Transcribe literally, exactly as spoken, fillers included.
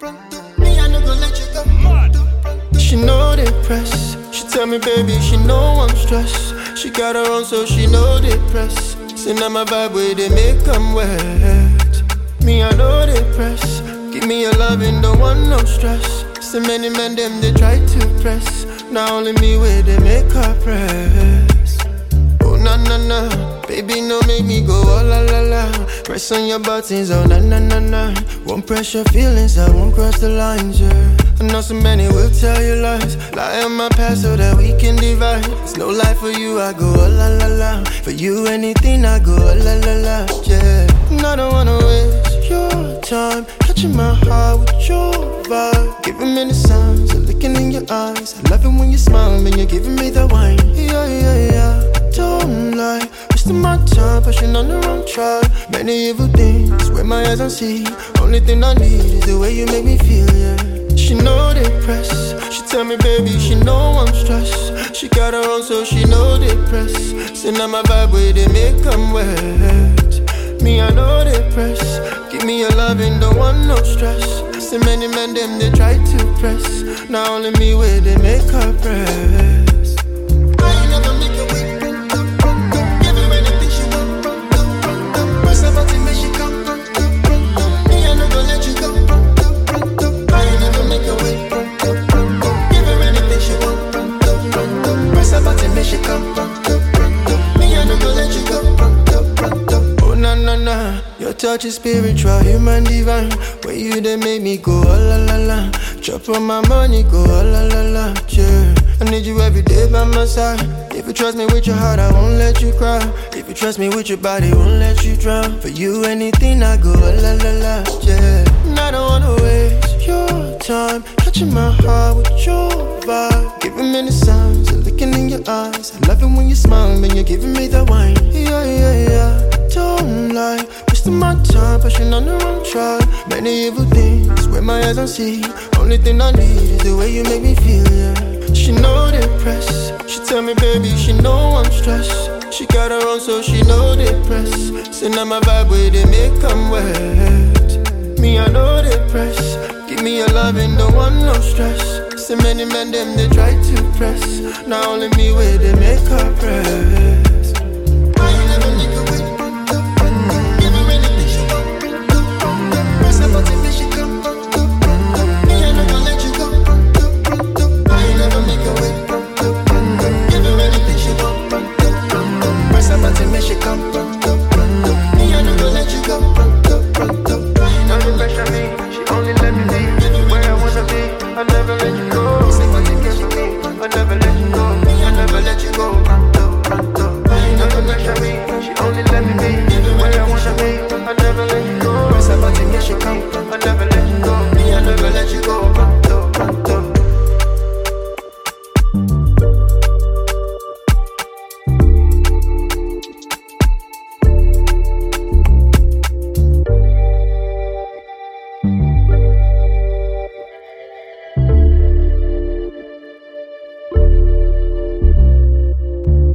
Me, I no go let you go. She know the press. She tell me, baby, she know I'm stressed. She got her own, so she know the press. Say now my vibe where they make them wet. Me, I know the press. Give me your loving, don't want no stress. So many men, them, they try to press. Now only me where they make her press. Oh, na, na, na. Baby, no make me go, oh, la, la, la. Press on your buttons, oh, na, na, na, na. Won't press your feelings, I won't cross the lines, yeah. I know so many will tell you lies. Lie on my past so that we can divide. It's no life for you, I go, oh, la, la, la. For you, anything, I go, oh, la, la, la, yeah. And I don't wanna waste your time. Touching my heart with your vibe. Giving me the signs, a looking in your eyes. I love it when you smile, when you're giving me the wine. Yeah, yeah, yeah, don't lie. Wasting my time, pushing on the wrong track. Many evil things, where my eyes don't see. Only thing I need is the way you make me feel, yeah. She know the press. She tell me, baby, she know I'm stressed. She got her own, so she know the press. Say now my vibe where they make them wet. Me, I know the press. Give me your loving, don't want no stress. So many men, them, they try to press. Now only me where they make her press. I ain't never make a way. Give her anything she want. Press her button, make she come. Me, I no go let you go. I ain't never make a way. Give her anything she want. Press her button, make she come. Me, I no go let you go. Oh, na, na, na. Your touch is spiritual, human divine. Where you they make me go, oh, la, la, la. Chop on my money, go, oh, la, la, la, yeah. I need you every day by my side. If you trust me with your heart, I won't let you cry. If you trust me with your body, won't let you drown. For you, anything, I go, oh, la, la, la, yeah. And I don't wanna waste your time. Touching my heart with your vibe. Giving me the signs, a looking in your eyes. I love it when you smile, when you're giving me the wine. Yeah, yeah, yeah, don't lie. Wasting my time, pushing on the wrong track. Many evil things, where my eyes don't see. Only thing I need is the way you make me feel, yeah. She know the press. She tell me, baby, she know I'm stressed. She got her own, so she know the press. Say now my vibe where they make them wet. Me, I know the press. Give me your loving, don't want no stress. So many men, them, they try to press. Now only me where they make her press. I ain't never make a way. Give her anything she want. Press her button, make she come. Me, I no go let you go. I ain't never make a way. Give her anything she want. Press her button, make she come.